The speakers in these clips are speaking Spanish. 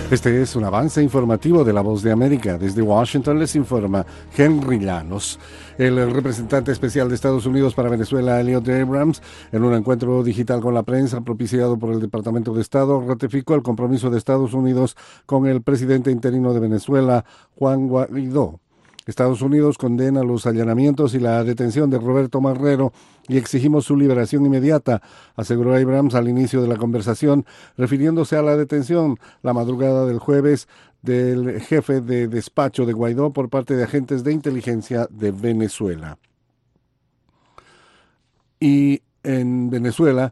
Este es un avance informativo de La Voz de América. Desde Washington les informa Henry Llanos. El representante especial de Estados Unidos para Venezuela, Elliot Abrams, en un encuentro digital con la prensa propiciado por el Departamento de Estado, ratificó el compromiso de Estados Unidos con el presidente interino de Venezuela, Juan Guaidó. Estados Unidos condena los allanamientos y la detención de Roberto Marrero y exigimos su liberación inmediata, aseguró Abrams al inicio de la conversación, refiriéndose a la detención la madrugada del jueves del jefe de despacho de Guaidó por parte de agentes de inteligencia de Venezuela. Y en Venezuela,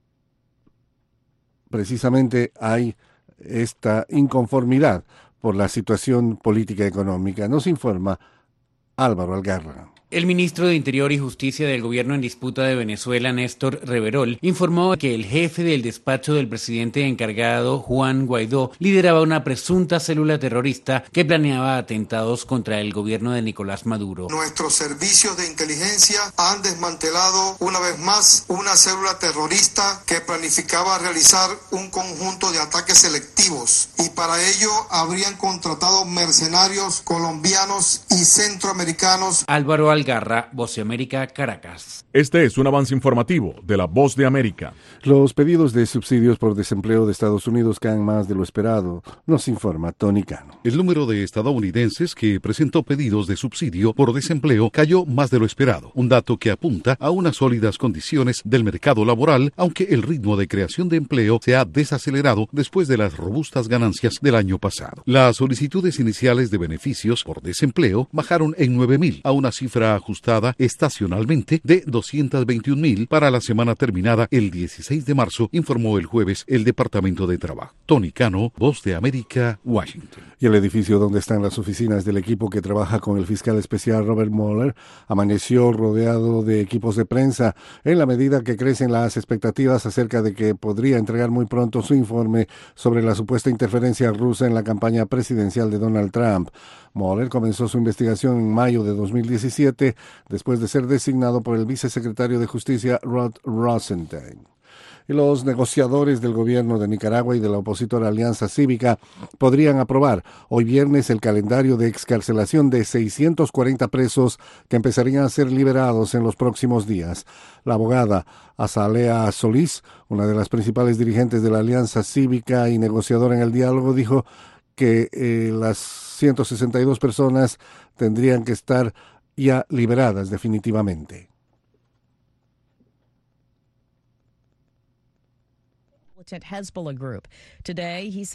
precisamente, hay esta inconformidad por la situación política y económica. Nos informa Álvaro Algarra. El ministro de Interior y Justicia del gobierno en disputa de Venezuela, Néstor Reverol, informó que el jefe del despacho del presidente encargado, Juan Guaidó, lideraba una presunta célula terrorista que planeaba atentados contra el gobierno de Nicolás Maduro. Nuestros servicios de inteligencia han desmantelado una vez más una célula terrorista que planificaba realizar un conjunto de ataques selectivos y para ello habrían contratado mercenarios colombianos y centroamericanos. Álvaro Algarra, Voz de América, Caracas. Este es un avance informativo de la Voz de América. Los pedidos de subsidios por desempleo de Estados Unidos caen más de lo esperado, nos informa Tony Cano. El número de estadounidenses que presentó pedidos de subsidio por desempleo cayó más de lo esperado, un dato que apunta a unas sólidas condiciones del mercado laboral, aunque el ritmo de creación de empleo se ha desacelerado después de las robustas ganancias del año pasado. Las solicitudes iniciales de beneficios por desempleo bajaron en 9,000 a una cifra ajustada estacionalmente de 221,000 para la semana terminada el 16 de marzo, informó el jueves el Departamento de Trabajo. Tony Cano, Voz de América, Washington. Y el edificio donde están las oficinas del equipo que trabaja con el fiscal especial Robert Mueller amaneció rodeado de equipos de prensa en la medida que crecen las expectativas acerca de que podría entregar muy pronto su informe sobre la supuesta interferencia rusa en la campaña presidencial de Donald Trump. Mueller comenzó su investigación en mayo de 2017 después de ser designado por el vicesecretario de Justicia Rod Rosenstein. Y los negociadores del gobierno de Nicaragua y de la opositora Alianza Cívica podrían aprobar hoy viernes el calendario de excarcelación de 640 presos que empezarían a ser liberados en los próximos días. La abogada Azalea Solís, una de las principales dirigentes de la Alianza Cívica y negociadora en el diálogo, dijo que las 162 personas tendrían que estar ya liberadas definitivamente. Hezbollah group. Today, he